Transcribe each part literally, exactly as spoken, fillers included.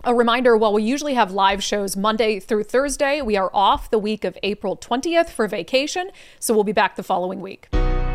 A reminder, while we usually have live shows Monday through Thursday, we are off the week of April twentieth for vacation, so we'll be back the following week.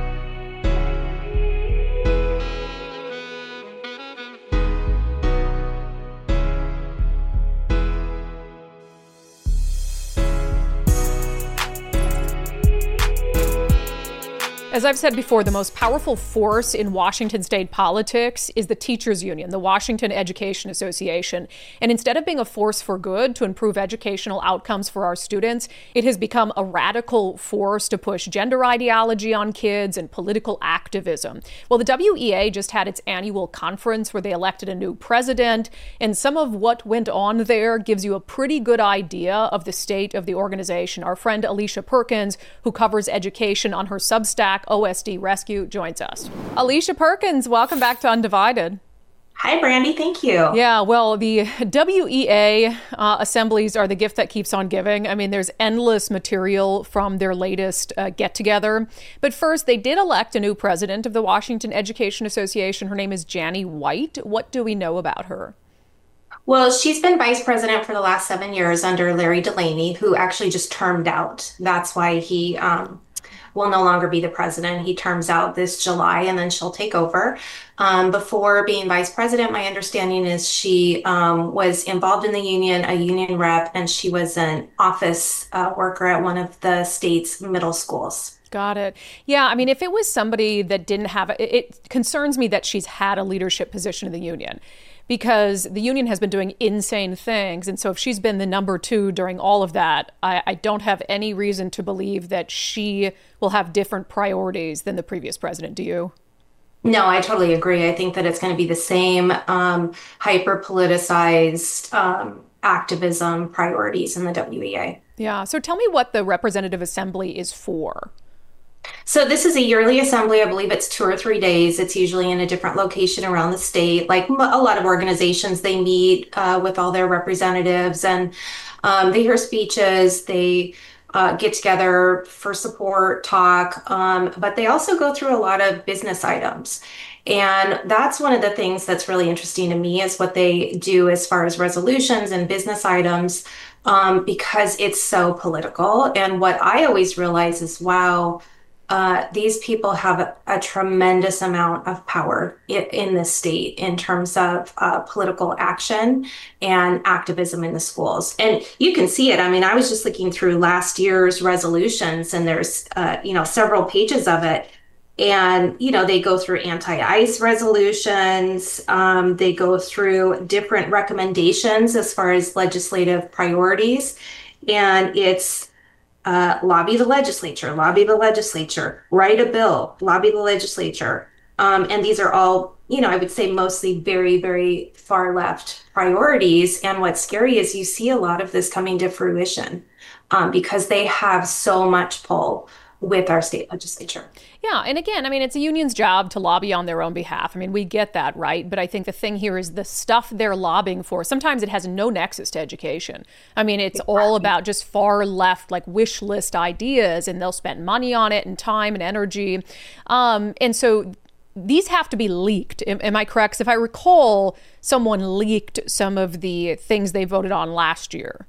As I've said before, the most powerful force in Washington state politics is the teachers union, the Washington Education Association. And instead of being a force for good to improve educational outcomes for our students, it has become a radical force to push gender ideology on kids and political activism. Well, the W E A just had its annual conference where they elected a new president, and some of what went on there gives you a pretty good idea of the state of the organization. Our friend Alicia Perkins, who covers education on her Substack, O S D Rescue, joins us. Alicia Perkins, welcome back to Undivided. Hi, Brandy. Thank you. Yeah, well, the W E A uh, assemblies are the gift that keeps on giving. I mean, there's endless material from their latest uh, get-together. But first, they did elect a new president of the Washington Education Association. Her name is Janny White. What do we know about her? Well, she's been vice president for the last seven years under Larry Delaney, who actually just termed out. That's why he um, will no longer be the president. He terms out this July, and then she'll take over. Um, before being vice president, my understanding is she um, was involved in the union, a union rep, and she was an office uh, worker at one of the state's middle schools. Got it. Yeah, I mean, if it was somebody that didn't have it, it concerns me that she's had a leadership position in the union, because the union has been doing insane things. And so if she's been the number two during all of that, I, I don't have any reason to believe that she will have different priorities than the previous president. Do you? No, I totally agree. I think that it's going to be the same um, hyper-politicized um, activism priorities in the W E A. Yeah. So tell me what the Representative Assembly is for. So this is a yearly assembly. I believe it's two or three days. It's usually in a different location around the state. Like a lot of organizations, they meet uh, with all their representatives, and um, they hear speeches. They uh, get together for support, talk, um, but they also go through a lot of business items. And that's one of the things that's really interesting to me is what they do as far as resolutions and business items, um, because it's so political. And what I always realize is, wow, Uh, these people have a, a tremendous amount of power in, in this state in terms of uh, political action and activism in the schools. And you can see it. I mean, I was just looking through last year's resolutions, and there's, uh, you know, several pages of it. And, you know, they go through anti-ICE resolutions. Um, they go through different recommendations as far as legislative priorities. And it's Uh, lobby the legislature, lobby the legislature, write a bill, lobby the legislature. Um, and these are all, you know, I would say mostly very, very far left priorities. And what's scary is you see a lot of this coming to fruition um, because they have so much pull with our state legislature. Yeah. And again, I mean, it's a union's job to lobby on their own behalf. I mean, we get that, right? But I think the thing here is the stuff they're lobbying for. Sometimes it has no nexus to education. I mean, it's exactly. all about just far left, like wish list ideas, and they'll spend money on it and time and energy. Um, and so these have to be leaked. Am, am I correct? 'Cause if I recall, someone leaked some of the things they voted on last year.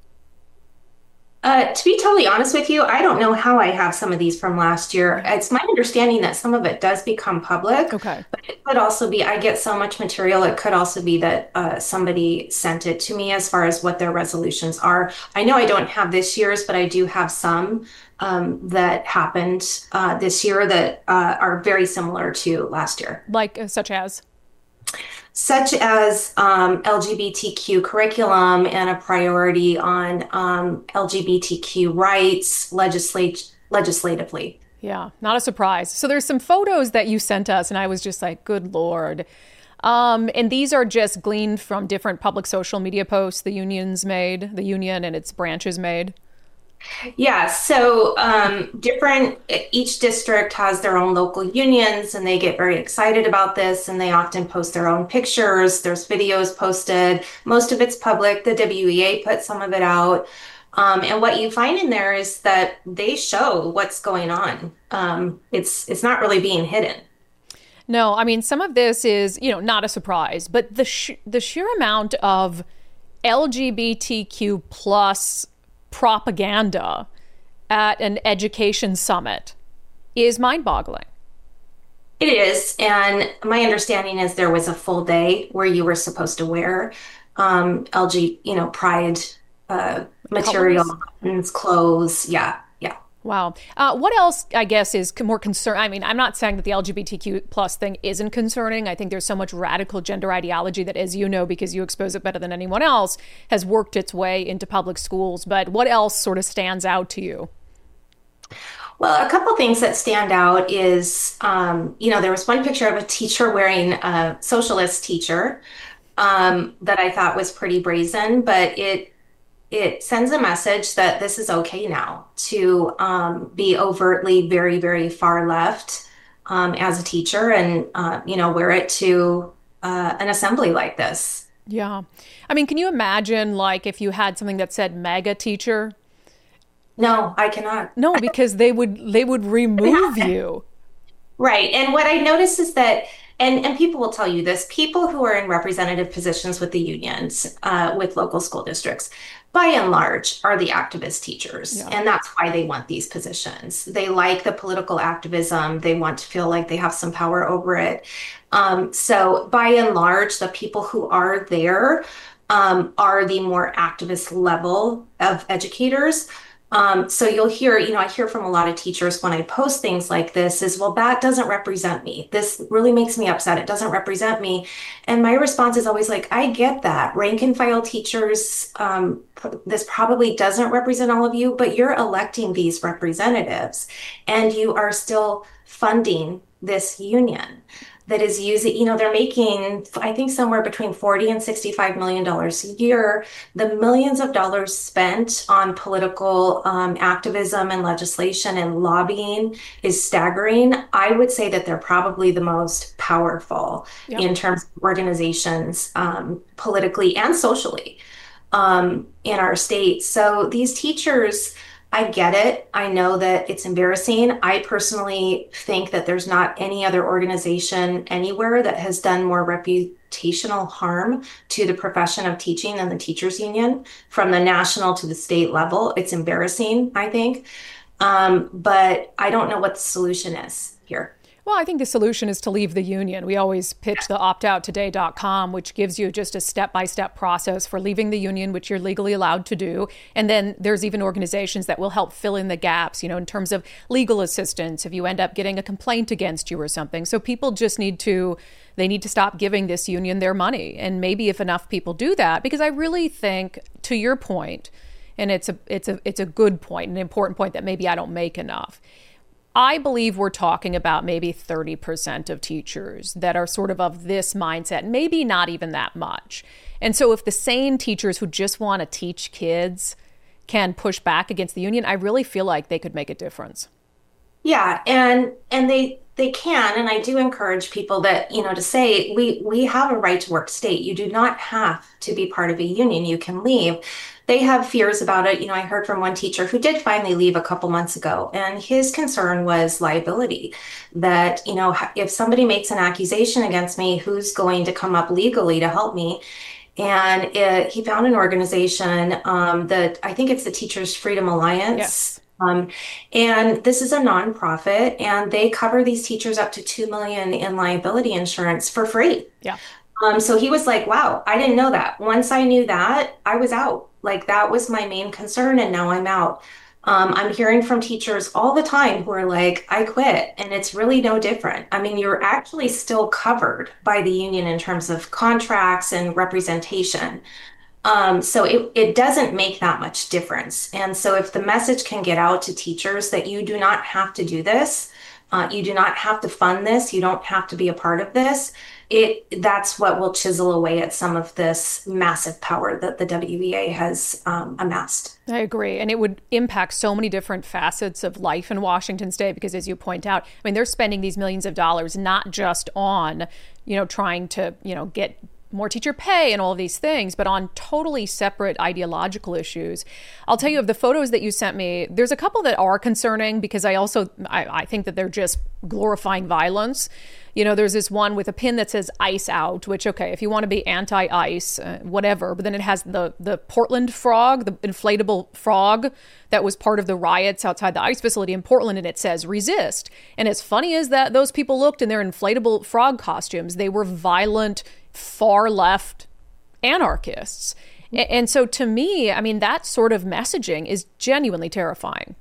Uh, to be totally honest with you, I don't know how I have some of these from last year. It's my understanding that some of it does become public. Okay. But it could also be, I get so much material, it could also be that uh, somebody sent it to me as far as what their resolutions are. I know I don't have this year's, but I do have some um, that happened uh, this year that uh, are very similar to last year. Like, uh, such as? Such as um, L G B T Q curriculum and a priority on um, L G B T Q rights legislate- legislatively. Yeah, not a surprise. So there's some photos that you sent us, and I was just like, good Lord. Um, and these are just gleaned from different public social media posts the union's made, the union and its branches made. Yeah, so um, different, each district has their own local unions, and they get very excited about this, and they often post their own pictures. There's videos posted. Most of it's public. The W E A put some of it out. Um, and what you find in there is that they show what's going on. Um, it's it's not really being hidden. No, I mean, some of this is, you know, not a surprise, but the sh- the sheer amount of L G B T Q plus propaganda at an education summit is mind-boggling. It is. And my understanding is there was a full day where you were supposed to wear um, L G, you know, pride uh, material, buttons, clothes. Yeah. Yeah. Wow. Uh, what else, I guess, is more concern? I mean, I'm not saying that the L G B T Q plus thing isn't concerning. I think there's so much radical gender ideology that, as you know, because you expose it better than anyone else, has worked its way into public schools. But what else sort of stands out to you? Well, a couple things that stand out is, um, you know, there was one picture of a teacher wearing a socialist teacher um, that I thought was pretty brazen, but it it sends a message that this is okay now to um, be overtly very, very far left um, as a teacher and, uh, you know, wear it to uh, an assembly like this. Yeah. I mean, can you imagine, like, if you had something that said MAGA teacher? No, I cannot. No, because they would they would remove you. Right. And what I notice is that, and, and people will tell you this, people who are in representative positions with the unions, uh, with local school districts, by and large, are the activist teachers. Yeah. And that's why they want these positions. They like the political activism. They want to feel like they have some power over it. Um, so by and large, the people who are there um, are the more activist level of educators. Um, so you'll hear, you know, I hear from a lot of teachers when I post things like this is, well, that doesn't represent me. This really makes me upset. It doesn't represent me. And my response is always like, I get that. Rank and file teachers, um, this probably doesn't represent all of you, but you're electing these representatives and you are still funding this union that is using, you know, they're making, I think, somewhere between forty and sixty-five million dollars a year. The millions of dollars spent on political um, activism and legislation and lobbying is staggering. I would say that they're probably the most powerful yep. in terms of organizations, um, politically and socially, um, in our state. So these teachers, I get it. I know that it's embarrassing. I personally think that there's not any other organization anywhere that has done more reputational harm to the profession of teaching than the teachers union, from the national to the state level. It's embarrassing, I think. Um, but I don't know what the solution is here. Well, I think the solution is to leave the union. We always pitch the opt out today dot com, which gives you just a step-by-step process for leaving the union, which you're legally allowed to do. And then there's even organizations that will help fill in the gaps, you know, in terms of legal assistance if you end up getting a complaint against you or something. So people just need to, they need to stop giving this union their money. And maybe if enough people do that, because I really think, to your point, and it's a it's a it's a good point, an important point that maybe I don't make enough. I believe we're talking about maybe thirty percent of teachers that are sort of of this mindset, maybe not even that much. And so if the sane teachers who just want to teach kids can push back against the union, I really feel like they could make a difference. Yeah, and and they they can, and I do encourage people that, you know, to say we we have a right to work state. You do not have to be part of a union. You can leave. They have fears about it. You know, I heard from one teacher who did finally leave a couple months ago, and his concern was liability. That, you know, if somebody makes an accusation against me, who's going to come up legally to help me? And it, he found an organization um, that I think it's the Teachers Freedom Alliance. Yes. Um, and this is a nonprofit, and they cover these teachers up to two million dollars in liability insurance for free. Yeah. Um, so he was like, wow, I didn't know that. Once I knew that, I was out. Like, that was my main concern, and now I'm out. Um, I'm hearing from teachers all the time who are like, I quit, and it's really no different. I mean, you're actually still covered by the union in terms of contracts and representation. Um, so it, it doesn't make that much difference. And so if the message can get out to teachers that you do not have to do this, uh, you do not have to fund this, you don't have to be a part of this, it that's what will chisel away at some of this massive power that the W E A has um, amassed. I agree. And it would impact so many different facets of life in Washington State, because as you point out, I mean, they're spending these millions of dollars not just on, you know, trying to, you know, get more teacher pay and all of these things, but on totally separate ideological issues. I'll tell you, of the photos that you sent me, there's a couple that are concerning because I also, I, I think that they're just glorifying violence. You know, there's this one with a pin that says ice out, which, okay, if you want to be anti-ice, uh, whatever, but then it has the, the Portland frog, the inflatable frog that was part of the riots outside the ice facility in Portland, and it says resist. And as funny as that those people looked in their inflatable frog costumes, they were violent, far left anarchists. And, and so to me, I mean, that sort of messaging is genuinely terrifying.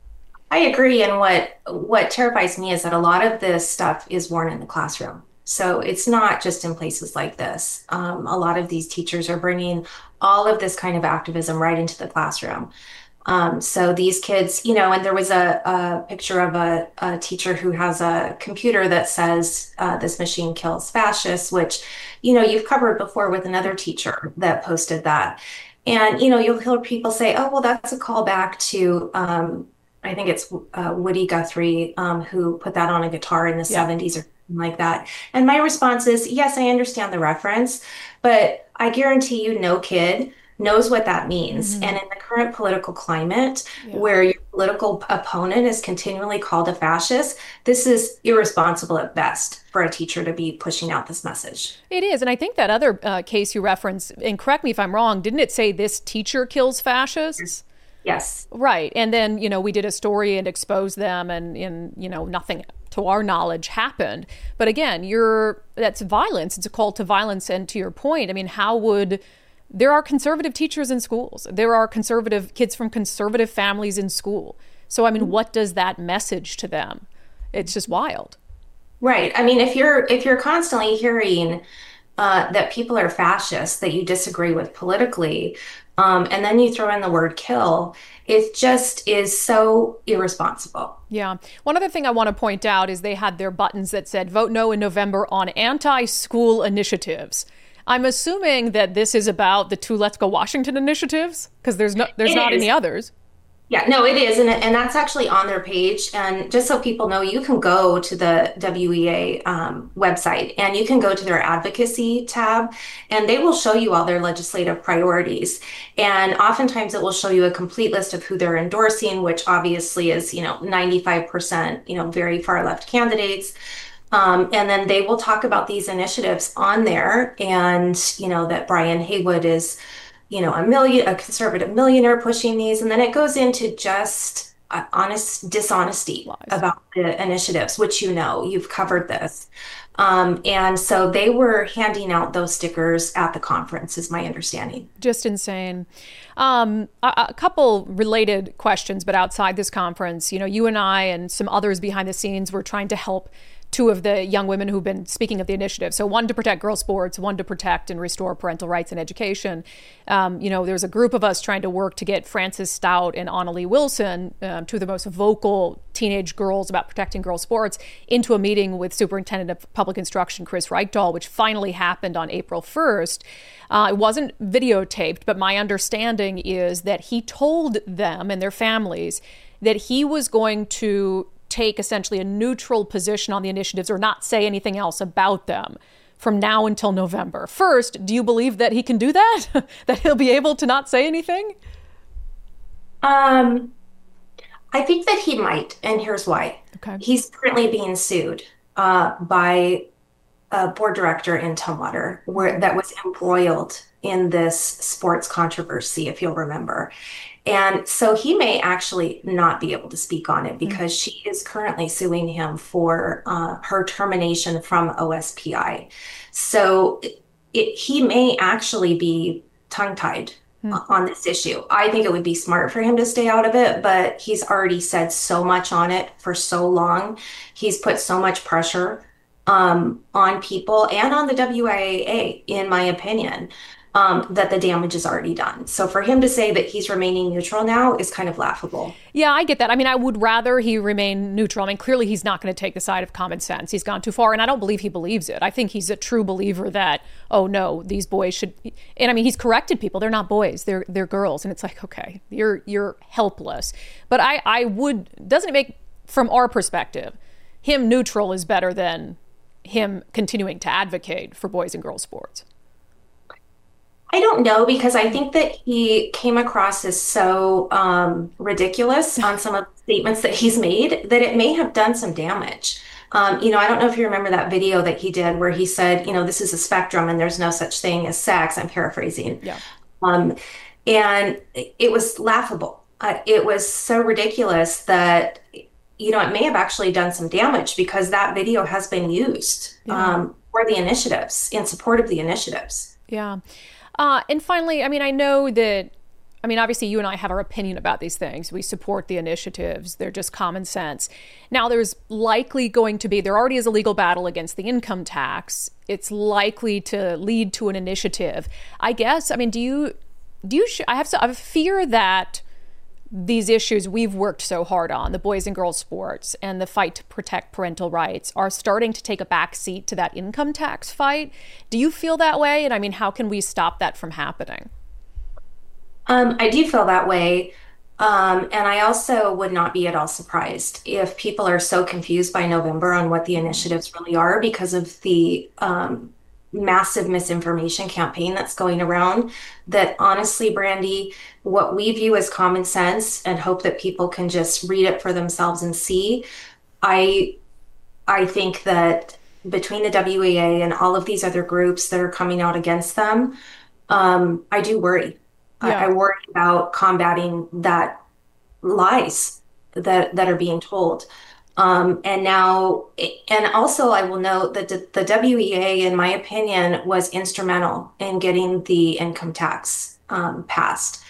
I agree. And what what terrifies me is that a lot of this stuff is worn in the classroom. So it's not just in places like this. Um, a lot of these teachers are bringing all of this kind of activism right into the classroom. Um, so these kids, you know, and there was a, a picture of a, a teacher who has a computer that says uh, this machine kills fascists, which, you know, you've covered before with another teacher that posted that. And, you know, you'll hear people say, oh, well, that's a callback to um, I think it's uh, Woody Guthrie um, who put that on a guitar in the yeah. seventies or something like that. And my response is, yes, I understand the reference, but I guarantee you no kid knows what that means. Mm-hmm. And in the current political climate yeah. where your political opponent is continually called a fascist, this is irresponsible at best for a teacher to be pushing out this message. It is. And I think that other uh, case you referenced, and correct me if I'm wrong, didn't it say this teacher kills fascists? Yes. Right. And then, you know, we did a story and exposed them and, in, you know, nothing to our knowledge happened. But again, you're that's violence. It's a call to violence. And to your point, I mean, how would there are conservative teachers in schools. There are conservative kids from conservative families in school. So, I mean, what does that message to them? It's just wild. Right. I mean, if you're if you're constantly hearing uh, that people are fascists that you disagree with politically, Um, and then you throw in the word kill, it just is so irresponsible. Yeah. One other thing I want to point out is they had their buttons that said vote no in November on anti-school initiatives. I'm assuming that this is about the two Let's Go Washington initiatives because there's no, there's it not is. any others. Yeah, no, it is. And, and that's actually on their page. And just so people know, you can go to the W E A um, website and you can go to their advocacy tab and they will show you all their legislative priorities. And oftentimes it will show you a complete list of who they're endorsing, which obviously is, you know, ninety-five percent, you know, very far left candidates. Um, and then they will talk about these initiatives on there and, you know, that Brian Haywood is you know, a million, a conservative millionaire pushing these. And then it goes into just uh, honest dishonesty Lies. about the initiatives, which, you know, you've covered this. Um, and so they were handing out those stickers at the conference, is my understanding. Just insane. Um, a, a couple related questions, but outside this conference, you know, you and I and some others behind the scenes were trying to help two of the young women who've been speaking of the initiative. So one to protect girls' sports, one to protect and restore parental rights and education. Um, you know, there's a group of us trying to work to get Frances Stout and Annalie Wilson, um, two of the most vocal teenage girls about protecting girls' sports, into a meeting with Superintendent of Public Instruction Chris Reichdahl, which finally happened on April first. Uh, it wasn't videotaped, but my understanding is that he told them and their families that he was going to take essentially a neutral position on the initiatives or not say anything else about them from now until November. First, do you believe that he can do that? That he'll be able to not say anything? Um, I think that he might, and here's why. Okay. He's currently being sued uh, by a board director in Tumwater where that was embroiled in this sports controversy, if you'll remember. And so he may actually not be able to speak on it because mm-hmm. she is currently suing him for uh, her termination from O S P I. So it, it, he may actually be tongue-tied mm-hmm. on this issue. I think it would be smart for him to stay out of it, but he's already said so much on it for so long. He's put so much pressure um, on people and on the W I A A, in my opinion. Um, that the damage is already done. So for him to say that he's remaining neutral now is kind of laughable. Yeah, I get that. I mean, I would rather he remain neutral. I mean, clearly he's not going to take the side of common sense. He's gone too far, and I don't believe he believes it. I think he's a true believer that, oh no, these boys should. And I mean, he's corrected people. They're not boys. They're they're girls. And it's like, okay, you're you're helpless. But I I would doesn't it make, from our perspective, him neutral is better than him continuing to advocate for boys and girls sports. I don't know because I think that he came across as so um, ridiculous on some of the statements that he's made that it may have done some damage. Um, you know, I don't know if you remember that video that he did where he said, you know, this is a spectrum and there's no such thing as sex. I'm paraphrasing. Yeah. Um, and it was laughable. Uh, it was so ridiculous that, you know, it may have actually done some damage because that video has been used Yeah. um, for the initiatives, in support of the initiatives. Yeah. Uh, and finally, I mean, I know that, I mean, obviously you and I have our opinion about these things. We support the initiatives. They're just common sense. Now, there's likely going to be, there already is a legal battle against the income tax. It's likely to lead to an initiative. I guess, I mean, do you, do you, I have, I have a fear that these issues we've worked so hard on, the boys and girls sports and the fight to protect parental rights, are starting to take a back seat to that income tax fight. Do you feel that way? And I mean, how can we stop that from happening? Um, I do feel that way. Um, and I also would not be at all surprised if people are so confused by November on what the initiatives really are because of the um, massive misinformation campaign that's going around. That honestly, Brandy, what we view as common sense and hope that people can just read it for themselves and see. I I think that between the W E A and all of these other groups that are coming out against them, um, I do worry. I, I Yeah. worry about combating that lies that that are being told. Um, and now, and also, I will note that the, the W E A, in my opinion, was instrumental in getting the income tax um, passed.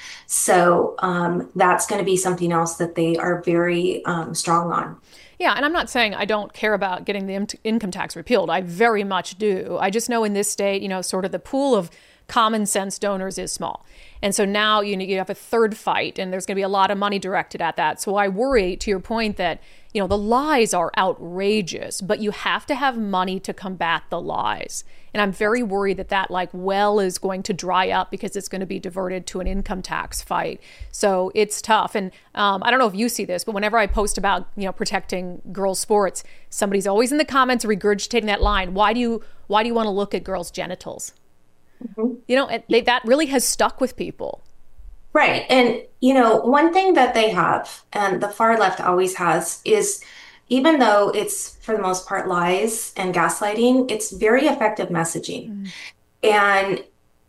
So um, that's going to be something else that they are very um, strong on. Yeah, and I'm not saying I don't care about getting the in- income tax repealed. I very much do. I just know in this state, you know, sort of the pool of common sense donors is small. And so now you know, you have a third fight and there's going to be a lot of money directed at that. So I worry, to your point, that, you know, the lies are outrageous, but you have to have money to combat the lies. And I'm very worried that that like well is going to dry up because it's going to be diverted to an income tax fight. So it's tough. And um, I don't know if you see this, but whenever I post about, you know, protecting girls' sports, somebody's always in the comments regurgitating that line. Why do you why do you want to look at girls' genitals? Mhm. You know, it, they, that really has stuck with people. Right. And, you know, one thing that they have, and the far left always has, is even though it's for the most part lies and gaslighting, it's very effective messaging. Mm. And,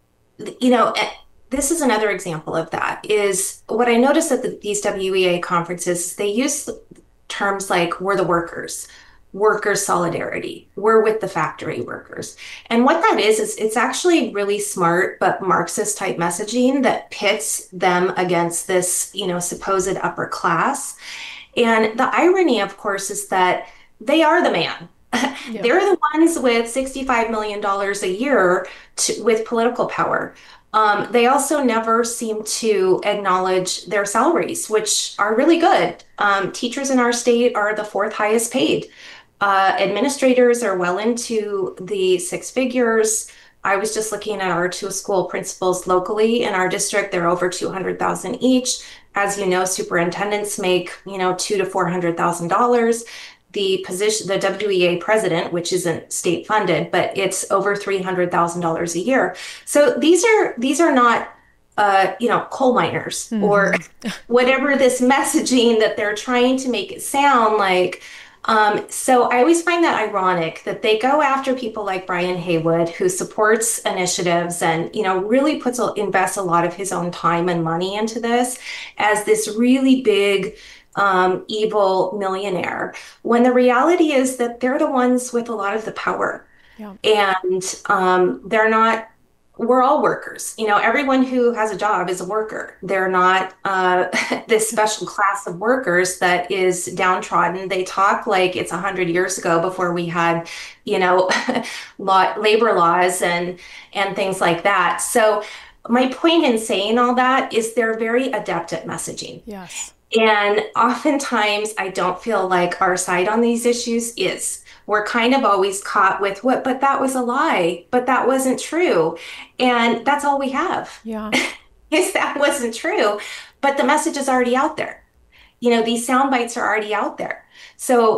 you know, eh, this is another example of that is what I noticed at the, these W E A conferences, they use terms like we're the workers, worker solidarity, we're with the factory workers. And what that is, is it's actually really smart, but Marxist type messaging that pits them against this, you know, supposed upper class. And the irony, of course, is that they are the man. Yeah. They're the ones with sixty-five million dollars a year to, with political power. Um, they also never seem to acknowledge their salaries, which are really good. Um, teachers in our state are the fourth highest paid. Uh, administrators are well into the six figures. I was just looking at our two school principals locally in our district. They're over two hundred thousand each. As you know, superintendents make, you know, two to four hundred thousand dollars. The position, the W E A president, which isn't state funded, but it's over three hundred thousand dollars a year. So these are these are not, uh, you know, coal miners Mm-hmm. or whatever this messaging that they're trying to make it sound like. Um, so I always find that ironic that they go after people like Brian Haywood, who supports initiatives and, you know, really puts a, invests a lot of his own time and money into this as this really big, um, evil millionaire, when the reality is that they're the ones with a lot of the power. Yeah. And um, they're not, we're all workers. You know, everyone who has a job is a worker. They're not uh, this special class of workers that is downtrodden. They talk like it's a hundred years ago before we had, you know, law, labor laws and and things like that. So my point in saying all that is they're very adept at messaging. Yes. And oftentimes I don't feel like our side on these issues is. We're kind of always caught with what, but that was a lie, but that wasn't true. And that's all we have. Yeah. Is that wasn't true, but the message is already out there. You know, these sound bites are already out there. So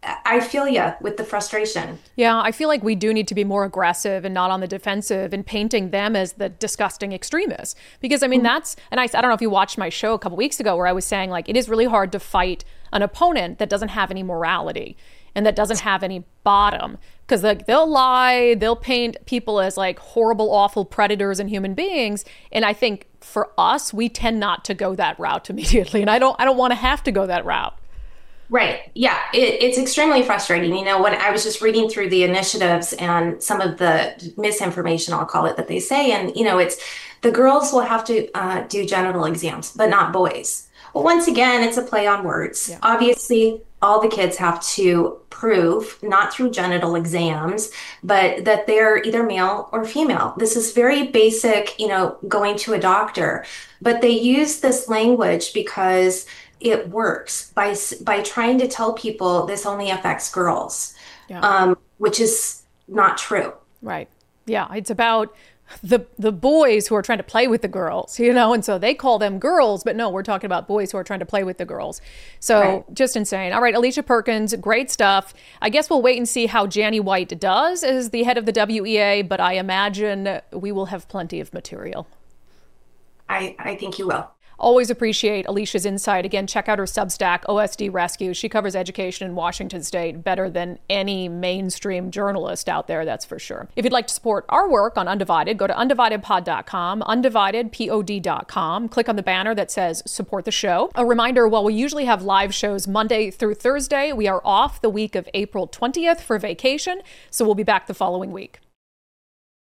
I feel you with the frustration. Yeah, I feel like we do need to be more aggressive and not on the defensive and painting them as the disgusting extremists. Because, I mean, mm-hmm. that's, and I, I don't know if you watched my show a couple weeks ago where I was saying, like, it is really hard to fight an opponent that doesn't have any morality and that doesn't have any bottom. Because, like, they'll lie, they'll paint people as, like, horrible, awful predators and human beings. And I think for us, we tend not to go that route immediately. And I don't, I don't want to have to go that route. Right. Yeah. It, it's extremely frustrating. You know, when I was just reading through the initiatives and some of the misinformation, I'll call it, that they say, and, you know, it's the girls will have to uh, do genital exams, but not boys. Well, once again, it's a play on words. Yeah. Obviously, all the kids have to prove, not through genital exams, but that they're either male or female. This is very basic, you know, going to a doctor. But they use this language because it works by by trying to tell people this only affects girls, yeah. um, which is not true. Right. Yeah. It's about the the boys who are trying to play with the girls, you know, and so they call them girls, but no, we're talking about boys who are trying to play with the girls. So right. Just insane. All right, Alicia Perkins, great stuff. I guess we'll wait and see how Janny White does as the head of the W E A, but I imagine we will have plenty of material. I, I think you will. Always appreciate Alicia's insight. Again, check out her Substack, O S D Rescue. She covers education in Washington State better than any mainstream journalist out there, that's for sure. If you'd like to support our work on Undivided, go to undivided pod dot com, undivided pod dot com. Click on the banner that says support the show. A reminder, while we usually have live shows Monday through Thursday, we are off the week of April twentieth for vacation, so we'll be back the following week.